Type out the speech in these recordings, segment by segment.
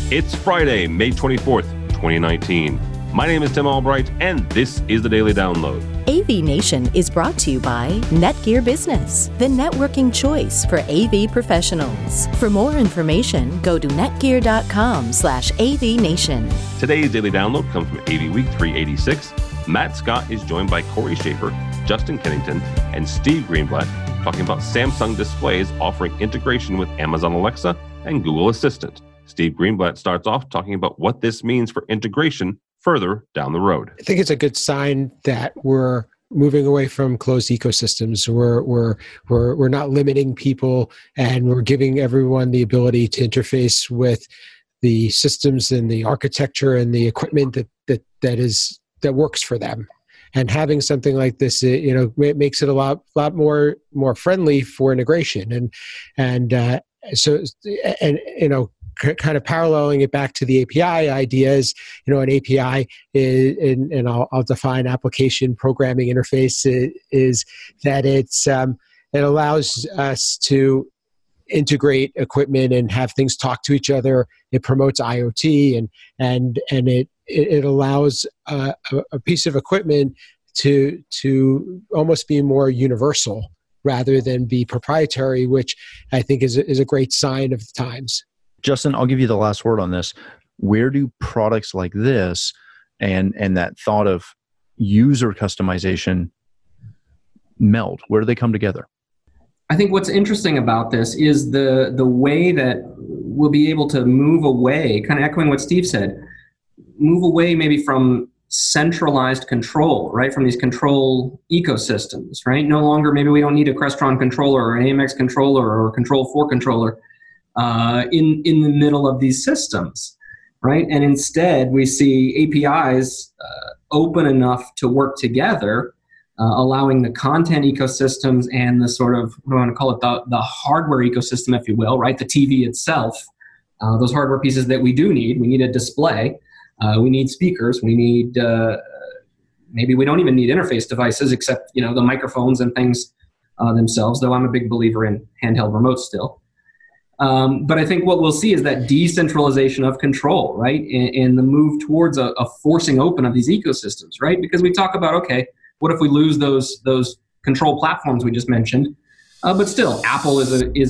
It's Friday, May 24th, 2019. My name is Tim Albright, and this is the Daily Download. AV Nation is brought to you by Netgear Business, the networking choice for AV professionals. For more information, go to netgear.com/AVNation. Today's Daily Download comes from AV Week 386. Matt Scott is joined by Corey Schaefer, Justin Kennington, and Steve Greenblatt talking about Samsung displays offering integration with Amazon Alexa and Google Assistant. Steve Greenblatt starts off talking about what this means for integration further down the road. I think it's a good sign that we're moving away from closed ecosystems. We're not limiting people, and we're giving everyone the ability to interface with the systems and the architecture and the equipment that works for them. And having something like this, it makes it a lot more friendly for integration. Kind of paralleling it back to the API ideas, an API is, and I'll define application programming interface is that it allows us to integrate equipment and have things talk to each other. It promotes IoT and it allows a piece of equipment to almost be more universal rather than be proprietary, which I think is a great sign of the times. Justin, I'll give you the last word on this. Where do products like this and that thought of user customization meld? Where do they come together? I think what's interesting about this is the way that we'll be able to move away, kind of echoing what Steve said, move away maybe from centralized control, right? From these control ecosystems, right? No longer, maybe we don't need a Crestron controller or an AMX controller or a Control4 controller in the middle of these systems, right? And instead, we see APIs open enough to work together, allowing the content ecosystems and the sort of, what do I want to call it, the hardware ecosystem, if you will, right? The TV itself, those hardware pieces that we do need. We need a display. We need speakers. We need, maybe we don't even need interface devices except, the microphones and things themselves, though I'm a big believer in handheld remotes still. But I think what we'll see is that decentralization of control, right? And the move towards a forcing open of these ecosystems, right? Because we talk about, okay, what if we lose those control platforms we just mentioned? But still, Apple is a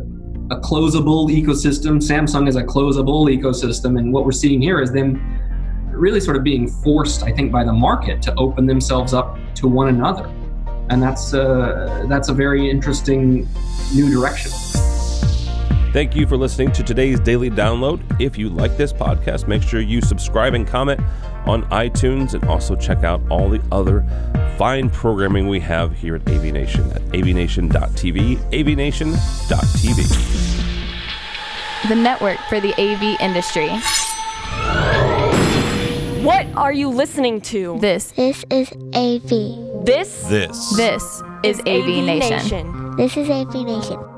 closable ecosystem. Samsung is a closable ecosystem. And what we're seeing here is them really sort of being forced, I think, by the market to open themselves up to one another. And that's a very interesting new direction. Thank you for listening to today's Daily Download. If you like this podcast, make sure you subscribe and comment on iTunes, and also check out all the other fine programming we have here at AV Nation at avnation.tv, avnation.tv. The network for the AV industry. What are you listening to? This is AV. This is AV Nation. This is AV Nation.